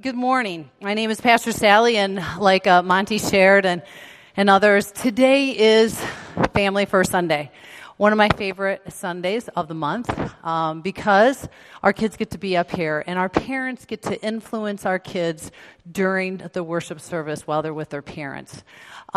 Good morning. My name is Pastor Sally, and like Monty shared and others, today is Family First Sunday. One of my favorite Sundays of the month because our kids get to be up here and our parents get to influence our kids during the worship service while they're with their parents.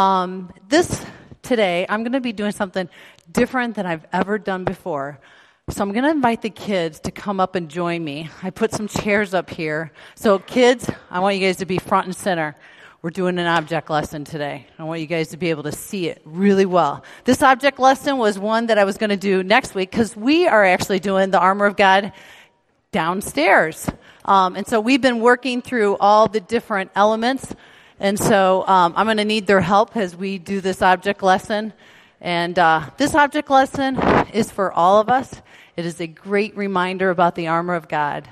Today, I'm going to be doing something different than I've ever done before. So I'm going to invite the kids to come up and join me. I put some chairs up here. So kids, I want you guys to be front and center. We're doing an object lesson today. I want you guys to be able to see it really well. This object lesson was one that I was going to do next week because we are actually doing the armor of God downstairs. And so we've been working through all the different elements. And so I'm going to need their help as we do this object lesson. And this object lesson is for all of us. It is a great reminder about the armor of God.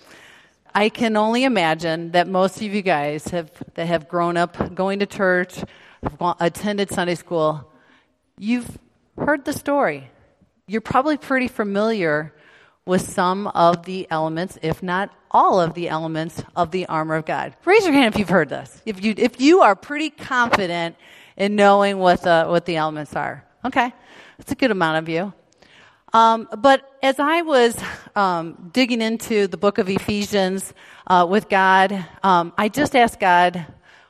I can only imagine that most of you guys that have grown up going to church, attended Sunday school, you've heard the story. You're probably pretty familiar with some of the elements, if not all of the elements of the armor of God. Raise your hand if you've heard this. If you are pretty confident in knowing what the elements are. Okay, that's a good amount of you. But as I was digging into the book of Ephesians with God, I just asked God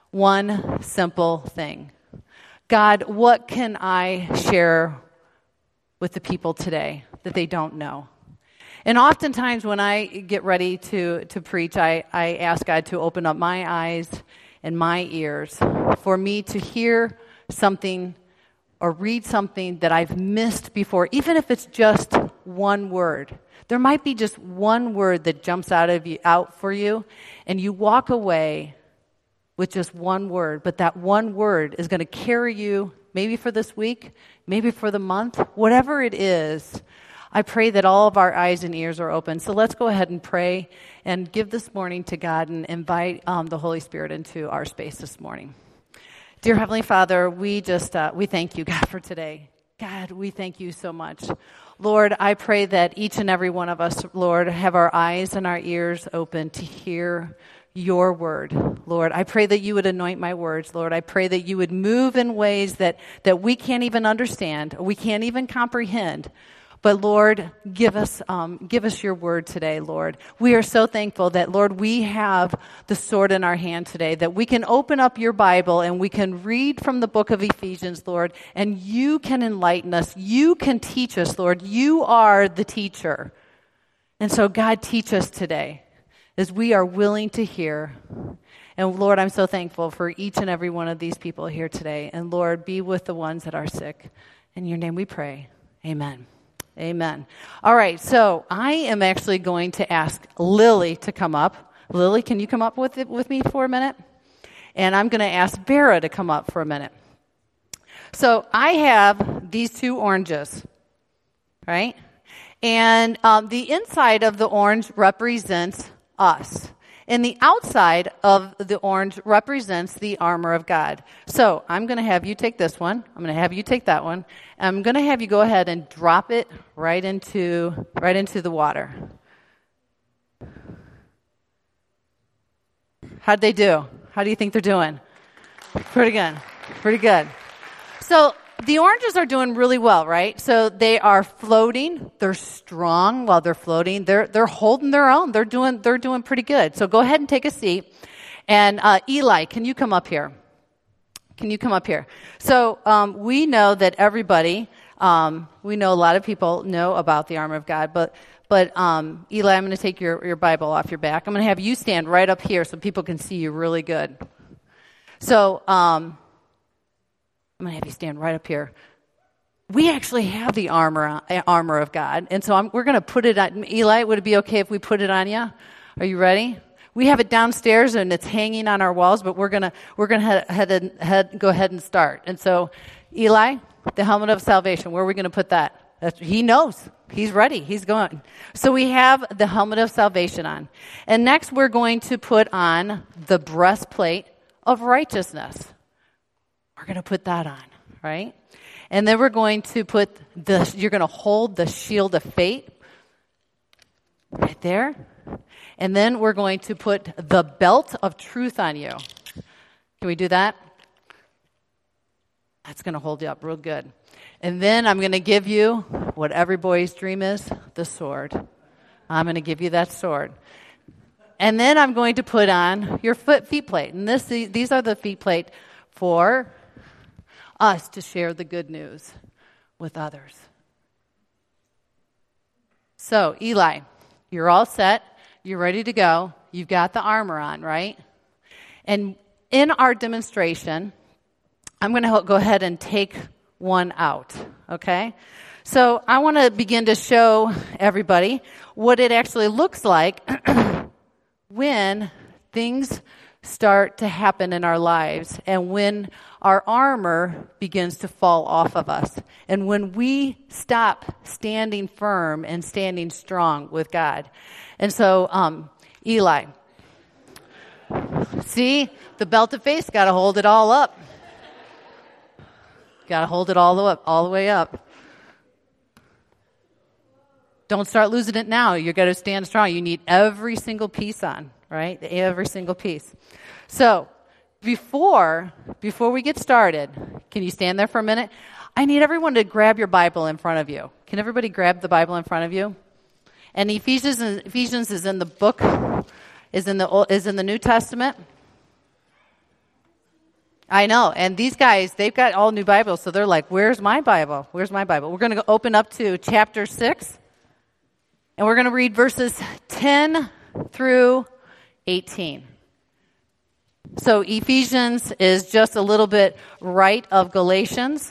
one simple thing. God, what can I share with the people today that they don't know? And oftentimes when I get ready to preach, I ask God to open up my eyes and my ears for me to hear something or read something that I've missed before, even if it's just one word. There might be just one word that jumps out for you, and you walk away with just one word, but that one word is going to carry you maybe for this week, maybe for the month, whatever it is. I pray that all of our eyes and ears are open. So let's go ahead and pray and give this morning to God and invite the Holy Spirit into our space this morning. Dear Heavenly Father, we thank you, God, for today. God, we thank you so much. Lord, I pray that each and every one of us, Lord, have our eyes and our ears open to hear your word. Lord, I pray that you would anoint my words. Lord, I pray that you would move in ways that we can't even understand, we can't even comprehend. But Lord, give us your word today, Lord. We are so thankful that, Lord, we have the sword in our hand today, that we can open up your Bible and we can read from the book of Ephesians, Lord, and you can enlighten us. You can teach us, Lord. You are the teacher. And so, God, teach us today as we are willing to hear. And Lord, I'm so thankful for each and every one of these people here today. And Lord, be with the ones that are sick. In your name we pray. Amen. Amen. All right, so I am actually going to ask Lily to come up. Lily, can you come up with me for a minute? And I'm going to ask Vera to come up for a minute. So I have these two oranges, right? And the inside of the orange represents us. And the outside of the orange represents the armor of God. So I'm going to have you take this one. I'm going to have you take that one. I'm going to have you go ahead and drop it right into the water. How'd they do? How do you think they're doing? Pretty good. Pretty good. So the oranges are doing really well, right? So they are floating. They're strong while they're floating. They're holding their own. They're doing pretty good. So go ahead and take a seat. And Eli, can you come up here? Can you come up here? So we know that everybody, we know a lot of people know about the armor of God, but Eli, I'm going to take your Bible off your back. I'm going to have you stand right up here so people can see you really good. So I'm going to have you stand right up here. We actually have the armor of God, and so we're going to put it on. Eli, would it be okay if we put it on you? Are you ready? We have it downstairs, and it's hanging on our walls, but we're going to go ahead and start. And so, Eli, the helmet of salvation, where are we going to put that? He knows. He's ready. He's going. So we have the helmet of salvation on. And next, we're going to put on the breastplate of righteousness. We're going to put that on, right? And then we're going to you're going to hold the shield of faith. right there. And then we're going to put the belt of truth on you. Can we do that? That's going to hold you up real good. And then I'm going to give you what every boy's dream is, the sword. I'm going to give you that sword. And then I'm going to put on your feet plate. And these are the feet plate for us to share the good news with others. So, Eli, you're all set. You're ready to go. You've got the armor on, right? And in our demonstration, I'm going to go ahead and take one out, okay? So I want to begin to show everybody what it actually looks like when things start to happen in our lives and when our armor begins to fall off of us and when we stop standing firm and standing strong with God. And so, Eli, see, the belt of faith got to hold it all up. Got to hold it all the way up. Don't start losing it now. You're going to stand strong. You need every single piece on, right? Every single piece. So, before we get started, can you stand there for a minute? I need everyone to grab your Bible in front of you. Can everybody grab the Bible in front of you? And Ephesians is in the book, is in the New Testament. I know, and these guys, they've got all new Bibles, so they're like, where's my Bible? Where's my Bible? We're going to open up to chapter 6, and we're going to read verses 10 through 18. So Ephesians is just a little bit right of Galatians.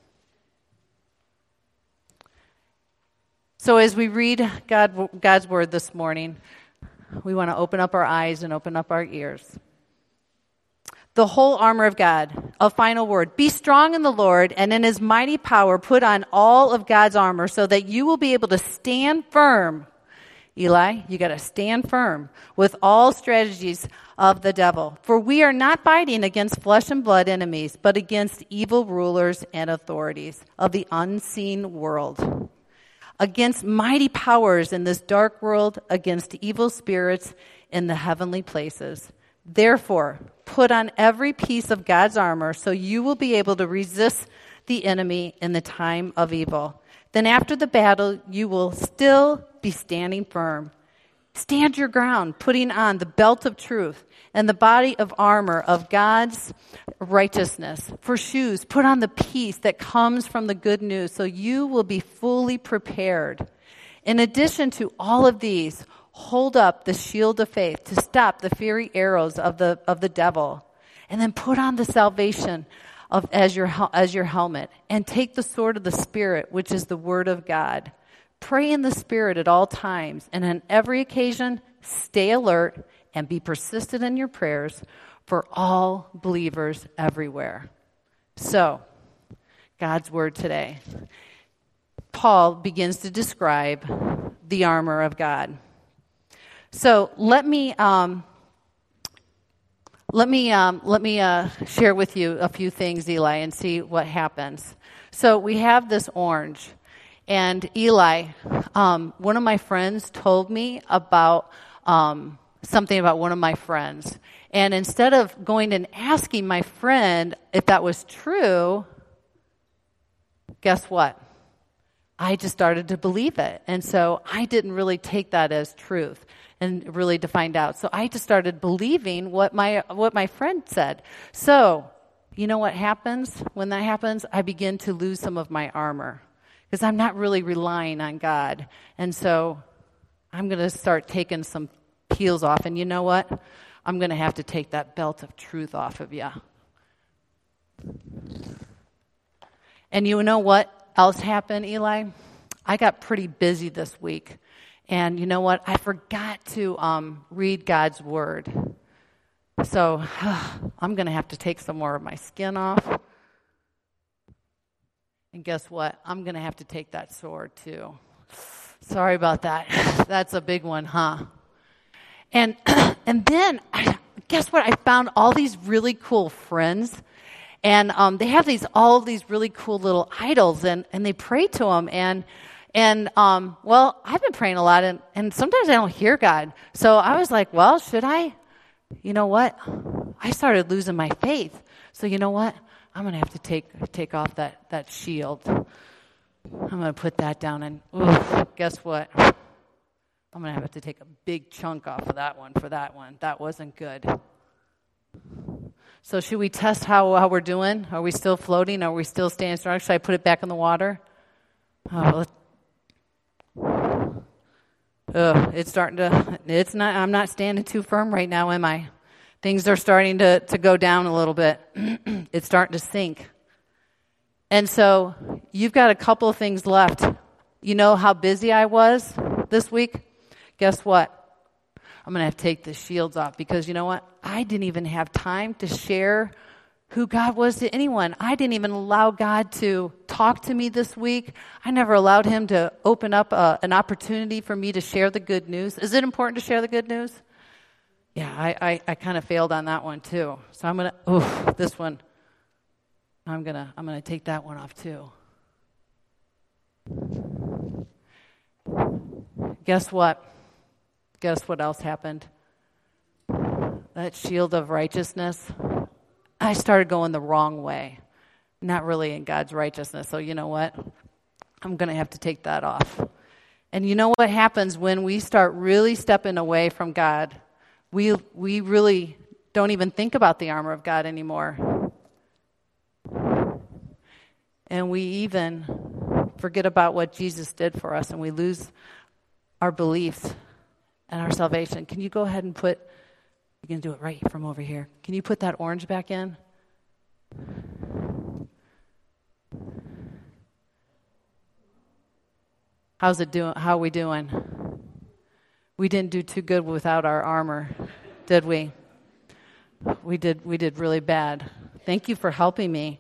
So as we read God's word this morning, we want to open up our eyes and open up our ears. The whole armor of God, a final word. Be strong in the Lord, and in his mighty power put on all of God's armor so that you will be able to stand firm. Eli, you got to stand firm with all strategies of the devil. For we are not fighting against flesh and blood enemies, but against evil rulers and authorities of the unseen world. Against mighty powers in this dark world, against evil spirits in the heavenly places. Therefore, put on every piece of God's armor so you will be able to resist the enemy in the time of evil. Then after the battle, you will still be standing firm. Stand your ground, putting on the belt of truth and the body of armor of God's righteousness. For shoes, put on the peace that comes from the good news so you will be fully prepared. In addition to all of these, hold up the shield of faith to stop the fiery arrows of the devil. And then put on the salvation as your helmet. And take the sword of the Spirit, which is the word of God. Pray in the Spirit at all times. And on every occasion, stay alert and be persistent in your prayers for all believers everywhere. So, God's word today. Paul begins to describe the armor of God. So let me share with you a few things, Eli, and see what happens. So we have this orange, and Eli, one of my friends told me about something about one of my friends, and instead of going and asking my friend if that was true, guess what? I just started to believe it, and so I didn't really take that as truth. And really to find out. So I just started believing what my friend said. So, you know what happens? When that happens, I begin to lose some of my armor. Because I'm not really relying on God. And so I'm going to start taking some peels off. And you know what? I'm going to have to take that belt of truth off of you. And you know what else happened, Eli? I got pretty busy this week. And you know what? I forgot to read God's word. So I'm going to have to take some more of my skin off. And guess what? I'm going to have to take that sword too. Sorry about that. That's a big one, huh? And then, guess what? I found all these really cool friends. And they have all these really cool little idols. And they pray to them. And And, I've been praying a lot, and sometimes I don't hear God. So I was like, well, should I? You know what? I started losing my faith. So you know what? I'm going to have to take off that shield. I'm going to put that down, and guess what? I'm going to have to take a big chunk off of that one for that one. That wasn't good. So should we test how we're doing? Are we still floating? Are we still staying strong? Should I put it back in the water? It's starting to, I'm not standing too firm right now, am I? Things are starting to go down a little bit. It's starting to sink. And so you've got a couple of things left. You know how busy I was this week? Guess what? I'm going to have to take the shields off because you know what? I didn't even have time to share who God was to anyone. I didn't even allow God to talk to me this week. I never allowed him to open up an opportunity for me to share the good news. Is it important to share the good news? Yeah, I kind of failed on that one too. So I'm going to, this one, I'm going to take that one off too. Guess what? Guess what else happened? That shield of righteousness, I started going the wrong way. Not really in God's righteousness. So you know what? I'm going to have to take that off. And you know what happens when we start really stepping away from God? We really don't even think about the armor of God anymore. And we even forget about what Jesus did for us, and we lose our beliefs and our salvation. Can you go ahead and put, you can do it right from over here. Can you put that orange back in? How's it doing? How are we doing? We didn't do too good without our armor, did we? We did really bad. Thank you for helping me.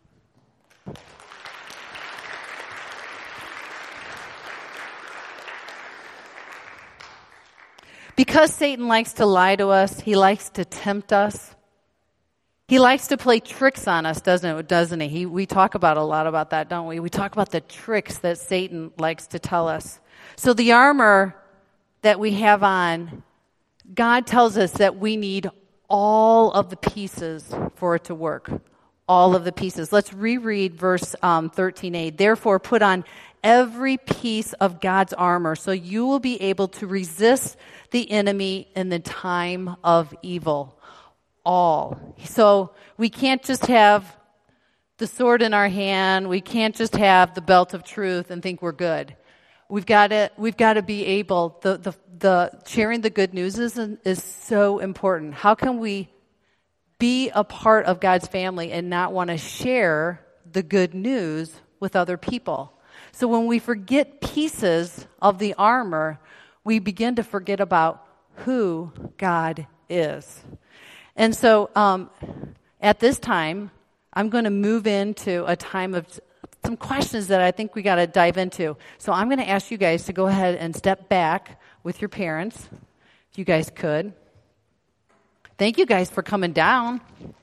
Because Satan likes to lie to us, he likes to tempt us. He likes to play tricks on us, doesn't he? We talk about a lot about that, don't we? We talk about the tricks that Satan likes to tell us. So the armor that we have on, God tells us that we need all of the pieces for it to work. All of the pieces. Let's reread verse 13a. Therefore, put on every piece of God's armor so you will be able to resist the enemy in the time of evil. All. So we can't just have the sword in our hand. We can't just have the belt of truth and think we're good. We've got to be able, the sharing the good news is so important. How can we be a part of God's family and not want to share the good news with other people? So when we forget pieces of the armor, we begin to forget about who God is. And so at this time, I'm going to move into a time of some questions that I think we got to dive into. So I'm going to ask you guys to go ahead and step back with your parents, if you guys could. Thank you guys for coming down.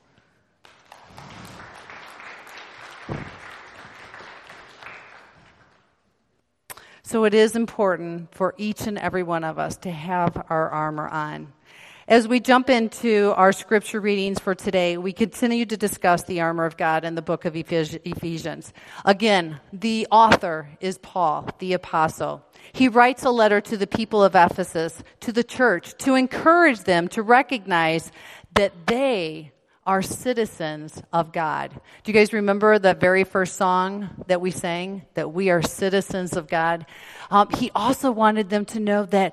So it is important for each and every one of us to have our armor on. As we jump into our scripture readings for today, we continue to discuss the armor of God in the book of Ephesians. Again, the author is Paul, the apostle. He writes a letter to the people of Ephesus, to the church, to encourage them to recognize that they are citizens of God. Do you guys remember that very first song that we sang, that we are citizens of God? He also wanted them to know that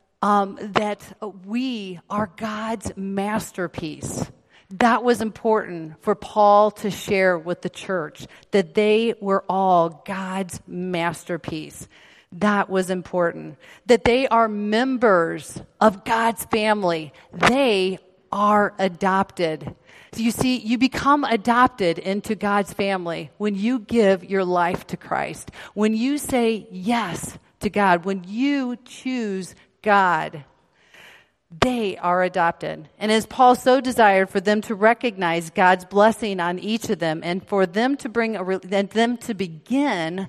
we are God's masterpiece. That was important for Paul to share with the church, that they were all God's masterpiece. That was important. That they are members of God's family. They are adopted. So you see, you become adopted into God's family when you give your life to Christ. When you say yes to God, when you choose God, they are adopted. And as Paul so desired for them to recognize God's blessing on each of them and for them to begin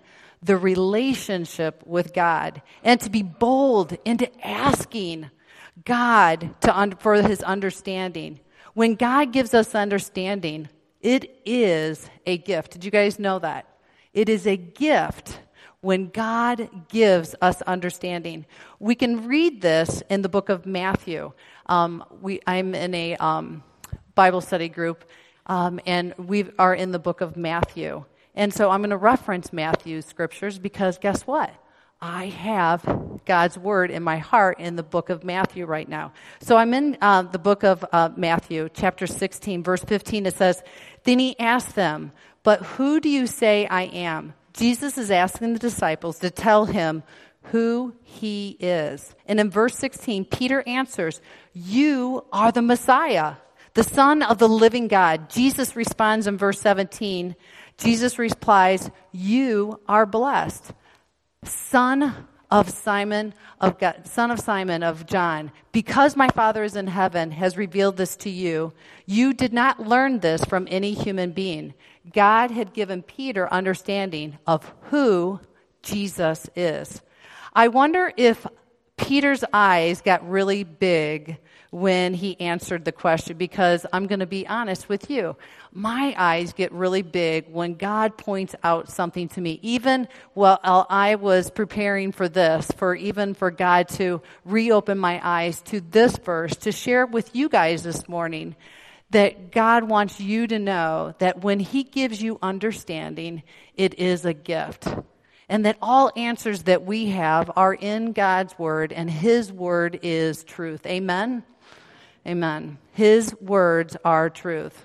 the relationship with God, and to be bold into asking God for his understanding. When God gives us understanding, it is a gift. Did you guys know that? It is a gift when God gives us understanding. We can read this in the book of Matthew. I'm in a Bible study group, and we are in the book of Matthew. And so I'm going to reference Matthew's scriptures because guess what? I have God's word in my heart in the book of Matthew right now. So I'm in the book of Matthew, chapter 16, verse 15. It says, "Then he asked them, 'But who do you say I am?'" Jesus is asking the disciples to tell him who he is. And in verse 16, Peter answers, "You are the Messiah, the Son of the living God." Jesus responds in verse 17. Jesus replies, "You are blessed, son of Simon of John. Because my Father is in heaven has revealed this to you. You did not learn this from any human being." God had given Peter understanding of who Jesus is. I wonder if Peter's eyes got really big when he answered the question, because I'm going to be honest with you. My eyes get really big when God points out something to me. Even while I was preparing for this, for God to reopen my eyes to this verse, to share with you guys this morning, that God wants you to know that when he gives you understanding, it is a gift. And that all answers that we have are in God's word, and his word is truth. Amen? Amen. His words are truth.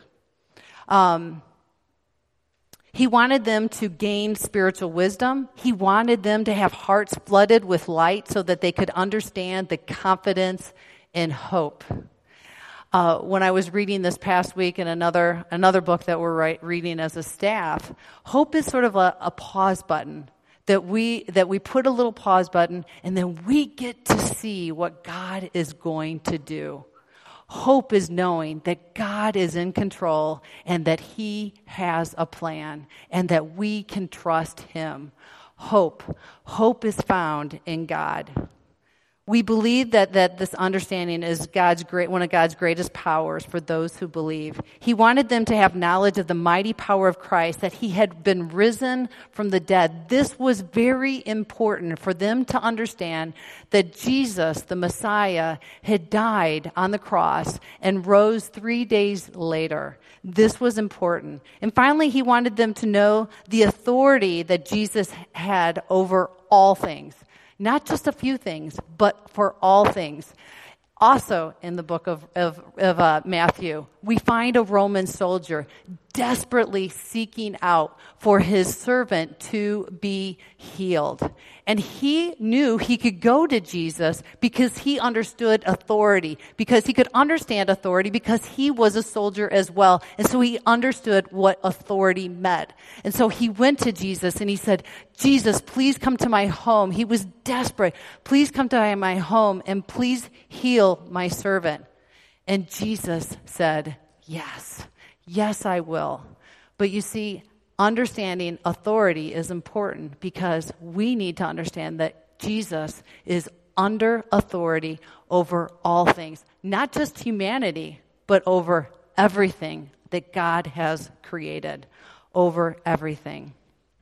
He wanted them to gain spiritual wisdom. He wanted them to have hearts flooded with light so that they could understand the confidence and hope. When I was reading this past week in another book that we're reading as a staff, hope is sort of a pause button. That we put a little pause button, and then we get to see what God is going to do. Hope is knowing that God is in control and that he has a plan and that we can trust him. Hope is found in God. We believe that this understanding is one of God's greatest powers for those who believe. He wanted them to have knowledge of the mighty power of Christ, that he had been risen from the dead. This was very important for them to understand that Jesus, the Messiah, had died on the cross and rose 3 days later. This was important. And finally, he wanted them to know the authority that Jesus had over all things. Not just a few things, but for all things. Also in the book of Matthew, we find a Roman soldier desperately seeking out for his servant to be healed. And he knew he could go to Jesus because he understood authority, because he could understand authority because he was a soldier as well. And so he understood what authority meant. And so he went to Jesus and he said, "Jesus, please come to my home." He was desperate. "Please come to my home and please heal my servant." And Jesus said, Yes, I will. But you see, understanding authority is important because we need to understand that Jesus is under authority over all things, not just humanity, but over everything that God has created, over everything.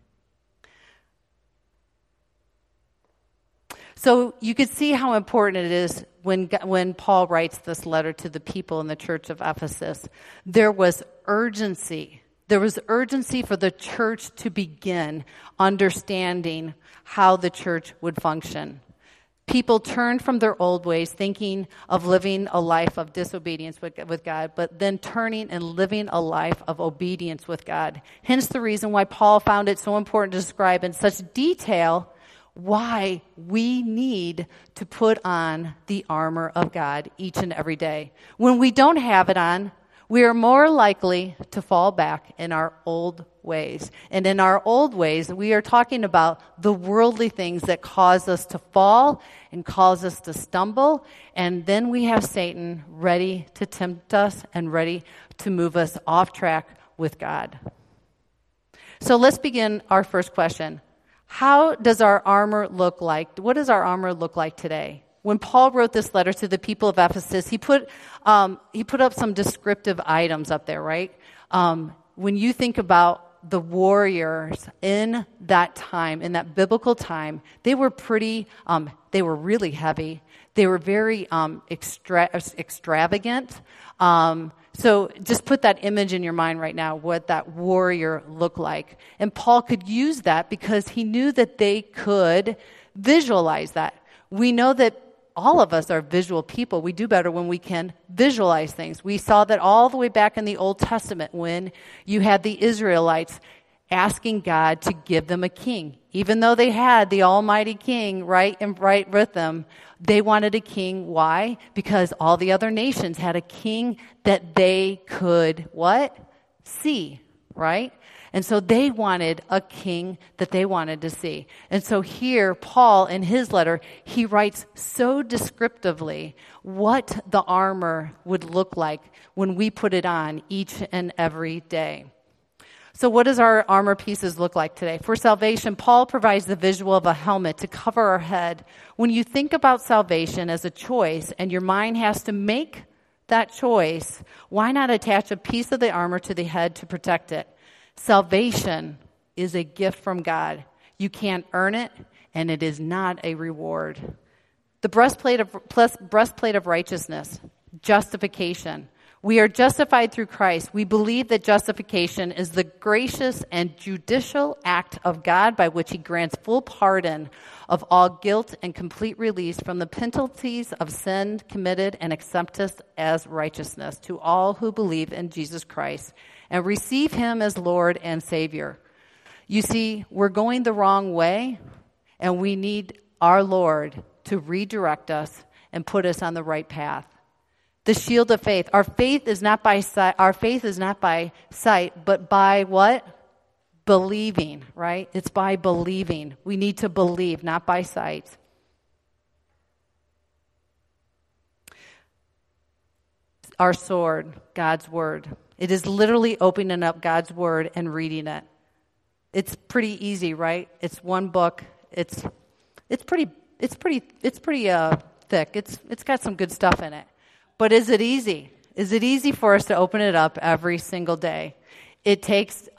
So you could see how important it is when Paul writes this letter to the people in the church of Ephesus. There was urgency. There was urgency for the church to begin understanding how the church would function. People turned from their old ways, thinking of living a life of disobedience with God, but then turning and living a life of obedience with God. Hence the reason why Paul found it so important to describe in such detail why we need to put on the armor of God each and every day. When we don't have it on, we are more likely to fall back in our old ways. And in our old ways, we are talking about the worldly things that cause us to fall and cause us to stumble. And then we have Satan ready to tempt us and ready to move us off track with God. So let's begin our first question. How does our armor look like? What does our armor look like today? When Paul wrote this letter to the people of Ephesus, he put up some descriptive items up there, right? When you think about the warriors in that time, in that biblical time, they were they were really heavy. They were very extravagant. So just put that image in your mind right now, what that warrior looked like. And Paul could use that because he knew that they could visualize that. We know that all of us are visual people. We do better when we can visualize things. We saw that all the way back in the Old Testament when you had the Israelites asking God to give them a king. Even though they had the Almighty King right with them, they wanted a king. Why? Because all the other nations had a king that they could, what? See, right? And so they wanted a king that they wanted to see. And so here, Paul, in his letter, he writes so descriptively what the armor would look like when we put it on each and every day. So what does our armor pieces look like today? For salvation, Paul provides the visual of a helmet to cover our head. When you think about salvation as a choice and your mind has to make that choice, why not attach a piece of the armor to the head to protect it? Salvation is a gift from God. You can't earn it, and it is not a reward. The breastplate of righteousness, justification. We are justified through Christ. We believe that justification is the gracious and judicial act of God by which he grants full pardon of all guilt and complete release from the penalties of sin committed and accept us as righteousness to all who believe in Jesus Christ and receive him as Lord and Savior. You see, we're going the wrong way, and we need our Lord to redirect us and put us on the right path. The shield of faith. Our faith is not by sight. Our faith is not by sight, but by what? Believing, right? It's by believing. We need to believe, not by sight. Our sword, God's word. It is literally opening up God's word and reading it. It's pretty easy, right? It's one book. It's pretty thick. It's got some good stuff in it. But is it easy? Is it easy for us to open it up every single day? It takes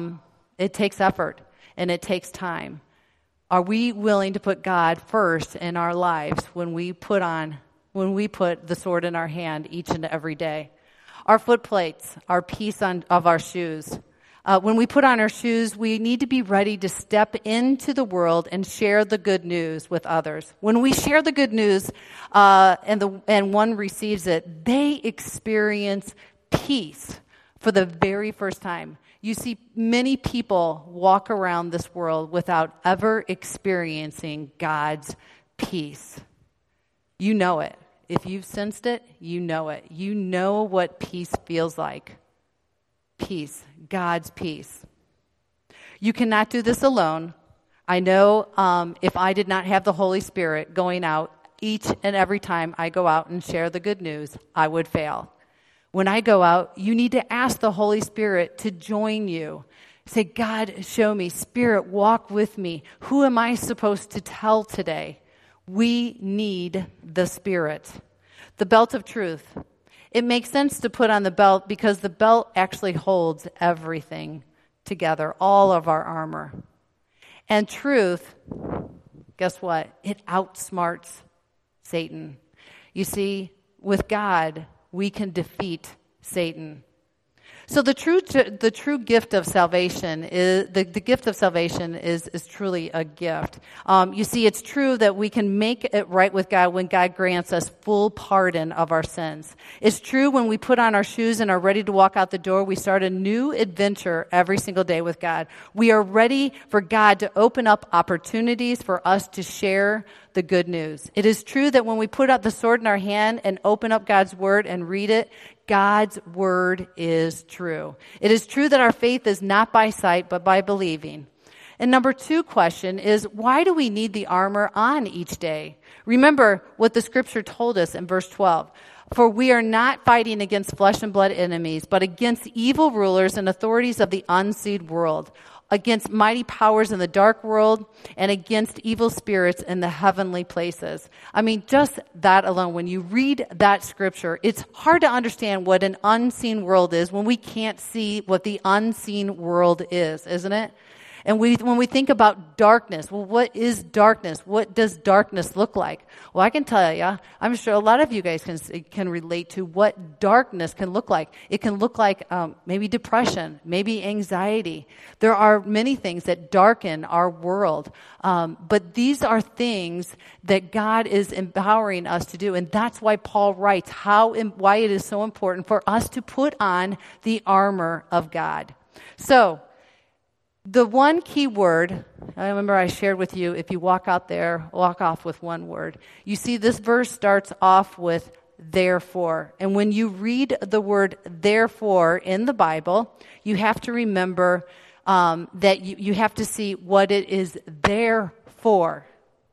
effort and it takes time. Are we willing to put God first in our lives when we put the sword in our hand each and every day? Our foot plates, our piece of our shoes. When we put on our shoes, we need to be ready to step into the world and share the good news with others. When we share the good news and one receives it, they experience peace for the very first time. You see, many people walk around this world without ever experiencing God's peace. You know it. If you've sensed it, you know it. You know what peace feels like. Peace, God's peace. You cannot do this alone. I know if I did not have the Holy Spirit going out each and every time I go out and share the good news, I would fail. When I go out, you need to ask the Holy Spirit to join you. Say, God, show me. Spirit, walk with me. Who am I supposed to tell today? We need the Spirit. The belt of truth. It makes sense to put on the belt because the belt actually holds everything together, all of our armor. And truth, guess what? It outsmarts Satan. You see, with God, we can defeat Satan. So the true gift of salvation is the gift of salvation is truly a gift. You see, it's true that we can make it right with God when God grants us full pardon of our sins. It's true when we put on our shoes and are ready to walk out the door, we start a new adventure every single day with God. We are ready for God to open up opportunities for us to share the good news. It is true that when we put up the sword in our hand and open up God's word and read it, God's word is true. It is true that our faith is not by sight, but by believing. And number 2 question is, why do we need the armor on each day? Remember what the scripture told us in verse 12. For we are not fighting against flesh and blood enemies, but against evil rulers and authorities of the unseen world, against mighty powers in the dark world, and against evil spirits in the heavenly places. I mean, just that alone, when you read that scripture, it's hard to understand what an unseen world is when we can't see what the unseen world is, isn't it? And when we think about darkness, well, what is darkness? What does darkness look like? Well, I can tell you, I'm sure a lot of you guys can relate to what darkness can look like. It can look like maybe depression, maybe anxiety. There are many things that darken our world. But these are things that God is empowering us to do. And that's why Paul writes why it is so important for us to put on the armor of God. So, the one key word, I remember I shared with you, if you walk out there, walk off with one word. You see, this verse starts off with therefore. And when you read the word therefore in the Bible, you have to remember that you have to see what it is there for.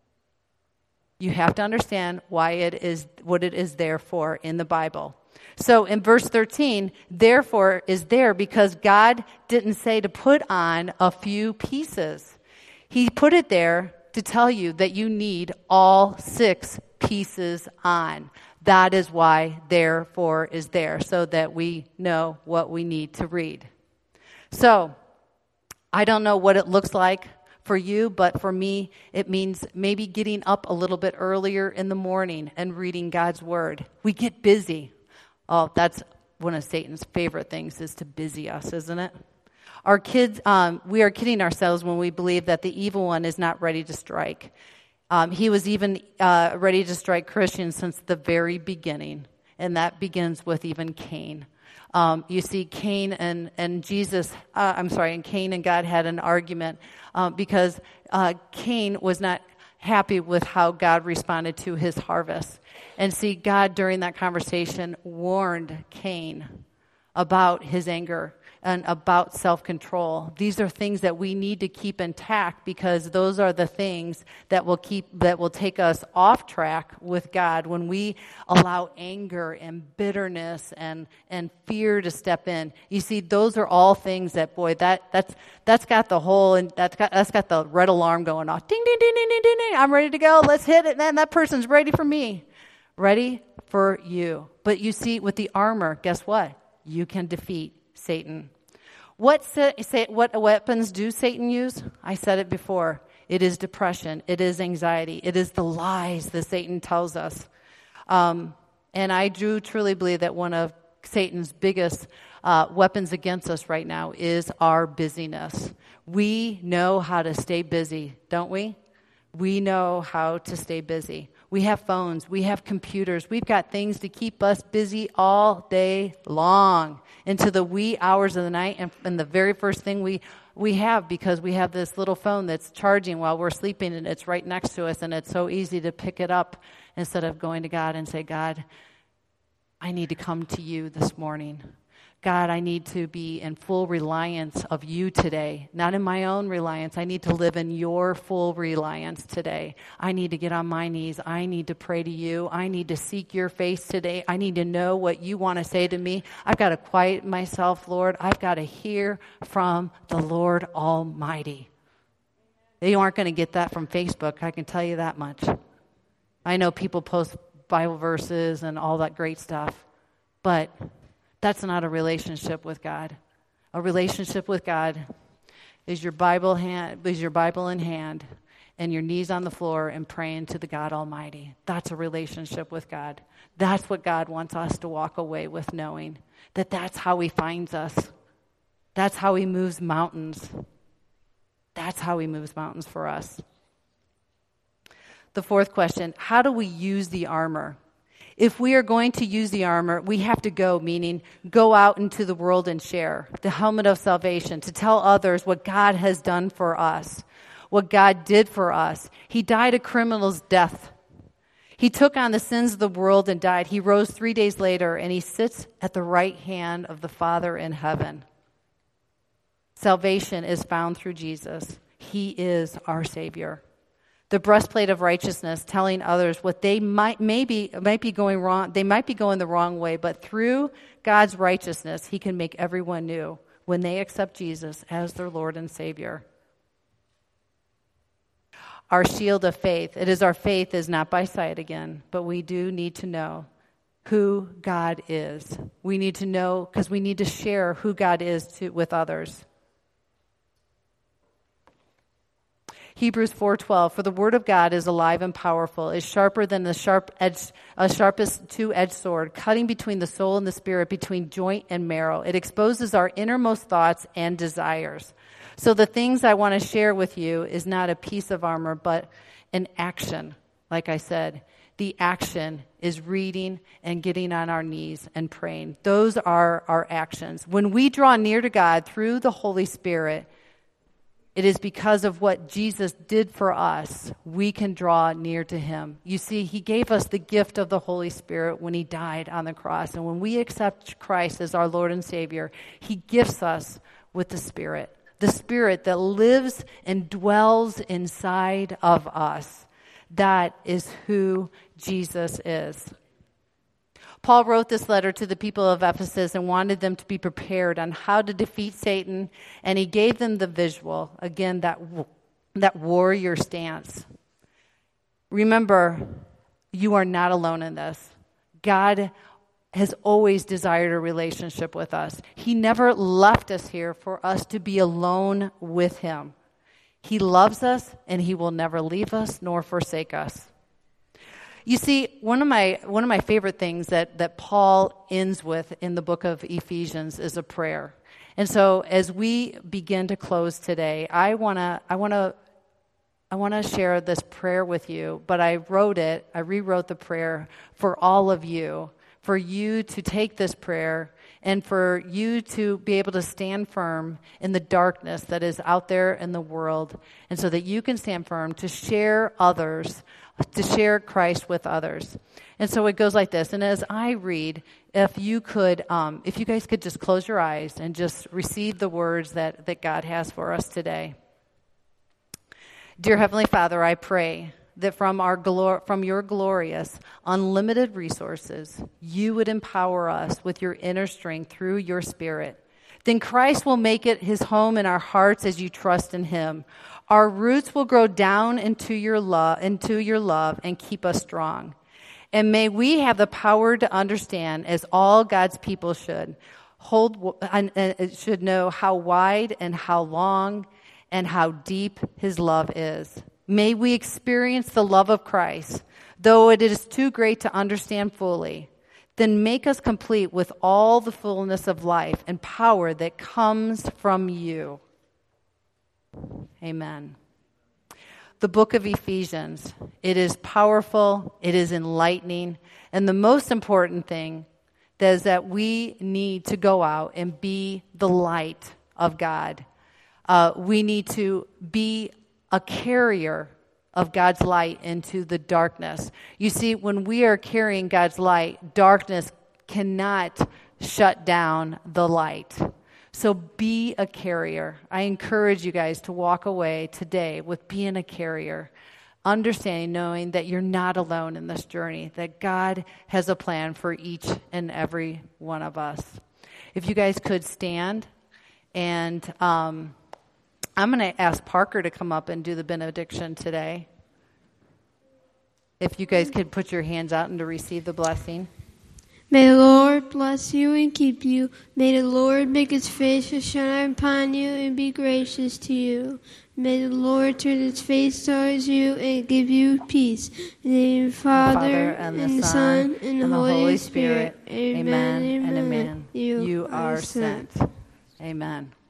You have to understand what it is there for in the Bible. So in verse 13, therefore is there because God didn't say to put on a few pieces. He put it there to tell you that you need all 6 pieces on. That is why therefore is there, so that we know what we need to read. So I don't know what it looks like for you, but for me, it means maybe getting up a little bit earlier in the morning and reading God's word. We get busy. Oh, that's one of Satan's favorite things, is to busy us, isn't it? Our kids, we are kidding ourselves when we believe that the evil one is not ready to strike. He was even ready to strike Christians since the very beginning, and that begins with even Cain. You see, Cain and Cain and God had an argument because Cain was not happy with how God responded to his harvest. And see, God during that conversation warned Cain about his anger and about self-control. These are things that we need to keep intact, because those are the things that will take us off track with God when we allow anger and bitterness and fear to step in. You see, those are all things that, boy, that's got the whole, and that's got the red alarm going off. Ding, ding, ding, ding, ding, ding, ding. I'm ready to go. Let's hit it, man. That person's ready for me. Ready for you. But you see, with the armor, guess what? You can defeat Satan. What weapons do Satan use? I said it before. It is depression. It is anxiety. It is the lies that Satan tells us. And I do truly believe that one of Satan's biggest weapons against us right now is our busyness. We know how to stay busy, don't we? We know how to stay busy. We have phones. We have computers. We've got things to keep us busy all day long into the wee hours of the night. And the very first thing we have, because we have this little phone that's charging while we're sleeping, and it's right next to us, and it's so easy to pick it up instead of going to God and say, God, I need to come to you this morning. God, I need to be in full reliance of you today, not in my own reliance. I need to live in your full reliance today. I need to get on my knees. I need to pray to you. I need to seek your face today. I need to know what you want to say to me. I've got to quiet myself, Lord. I've got to hear from the Lord Almighty. You aren't going to get that from Facebook, I can tell you that much. I know people post Bible verses and all that great stuff, but that's not a relationship with God. A relationship with God is your Bible in hand and your knees on the floor and praying to the God Almighty. That's a relationship with God. That's what God wants us to walk away with, knowing that that's how he finds us. That's how he moves mountains. That's how he moves mountains for us. The fourth question, how do we use the armor? If we are going to use the armor, we have to go, meaning go out into the world and share the helmet of salvation, to tell others what God has done for us, what God did for us. He died a criminal's death. He took on the sins of the world and died. He rose 3 days later, and he sits at the right hand of the Father in heaven. Salvation is found through Jesus. He is our Savior. The breastplate of righteousness, telling others what they might be going wrong. They might be going the wrong way, but through God's righteousness, he can make everyone new. when they accept Jesus as their Lord and Savior. Our shield of faith. It is our faith is not by sight again, but we do need to know who God is. We need to know because we need to share who God is with others. Hebrews 4:12, for the word of God is alive and powerful, is sharper than the sharpest two-edged sword, cutting between the soul and the spirit, between joint and marrow. It exposes our innermost thoughts and desires. So the things I want to share with you is not a piece of armor, but an action. Like I said, the action is reading and getting on our knees and praying. Those are our actions. When we draw near to God through the Holy Spirit, it is because of what Jesus did for us, we can draw near to him. You see, he gave us the gift of the Holy Spirit when he died on the cross. And when we accept Christ as our Lord and Savior, he gifts us with the Spirit that lives and dwells inside of us. That is who Jesus is. Paul wrote this letter to the people of Ephesus and wanted them to be prepared on how to defeat Satan, and he gave them the visual, again, that warrior stance. Remember, you are not alone in this. God has always desired a relationship with us. He never left us here for us to be alone with him. He loves us, and he will never leave us nor forsake us. You see, one of my favorite things that Paul ends with in the book of Ephesians is a prayer. And so as we begin to close today, I want to share this prayer with you, but I rewrote the prayer for all of you, for you to take this prayer and for you to be able to stand firm in the darkness that is out there in the world, and so that you can stand firm to share Christ with others. And so it goes like this. And as I read, if you guys could just close your eyes and just receive the words that God has for us today. Dear Heavenly Father, I pray that from your glorious, unlimited resources, you would empower us with your inner strength through your Spirit. Then Christ will make it his home in our hearts as you trust in him. Our roots will grow down into your love and keep us strong. And may we have the power to understand, as all God's people should know how wide and how long and how deep his love is. May we experience the love of Christ, though it is too great to understand fully. Then make us complete with all the fullness of life and power that comes from you. Amen. The book of Ephesians, it is powerful, it is enlightening, and the most important thing is that we need to go out and be the light of God. We need to be a carrier of God's light into the darkness. You see, when we are carrying God's light, darkness cannot shut down the light. So be a carrier. I encourage you guys to walk away today with being a carrier, understanding, knowing that you're not alone in this journey, that God has a plan for each and every one of us. If you guys could stand, and I'm going to ask Parker to come up and do the benediction today. If you guys could put your hands out and to receive the blessing. May the Lord bless you and keep you. May the Lord make his face to shine upon you and be gracious to you. May the Lord turn his face towards you and give you peace. In the name of the Father, and the Son, and the Holy Spirit. Amen, and amen. You are sent. Amen.